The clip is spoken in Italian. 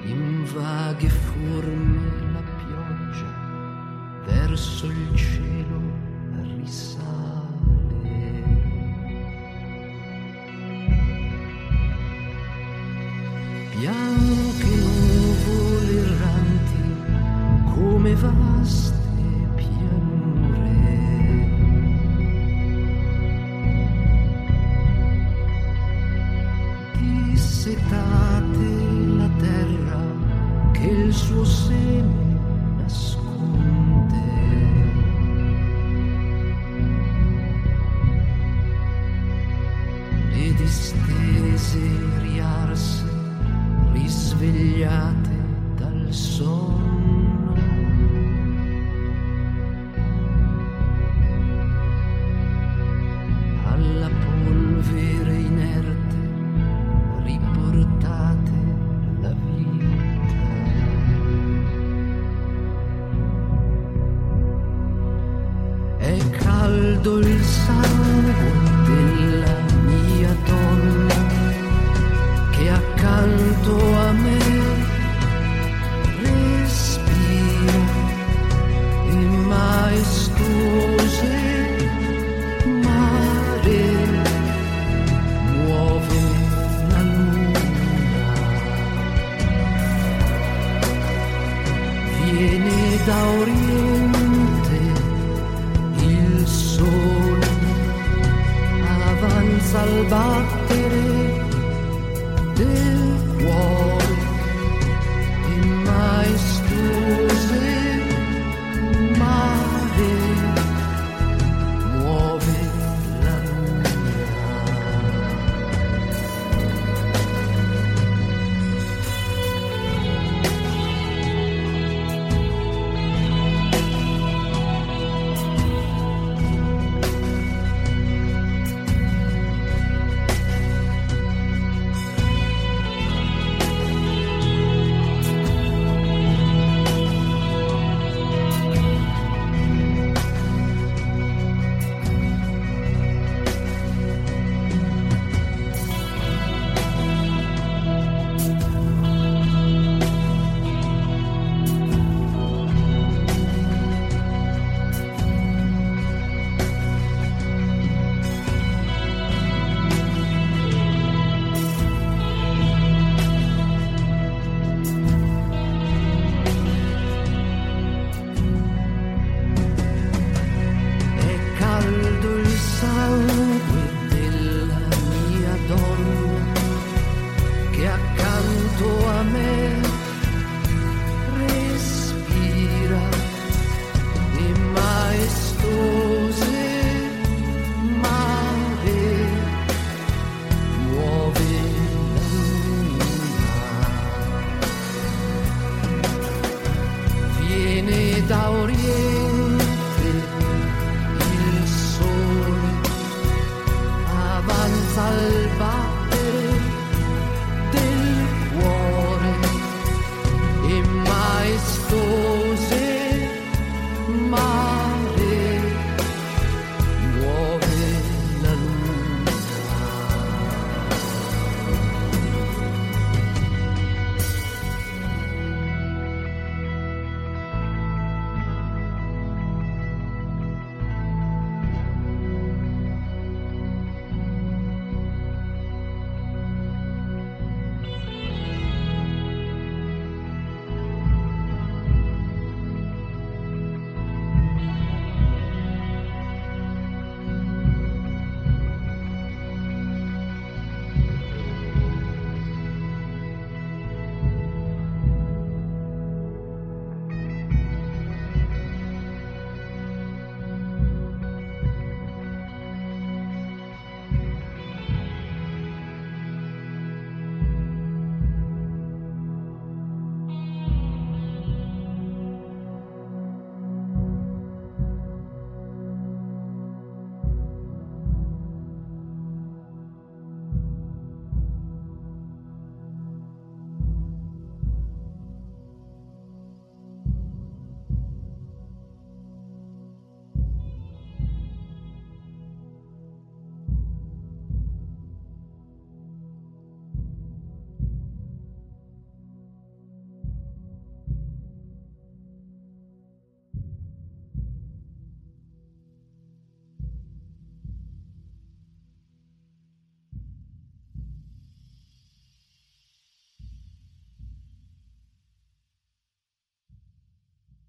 in vaghe forme la pioggia verso il cielo risale. Bianche nuvole erranti come vaste pianure, dissetate la terra che il suo seme nasconde. Le distese riarse risvegliate dal sonno, alla polvere inerte riportate la vita. È caldo il sangue della mia donna che accanto a me respira il maestose mare, muove la luna, viene da oriente il sole, avanza al battere del cuore e maestose mare, muove la luna. Da oriente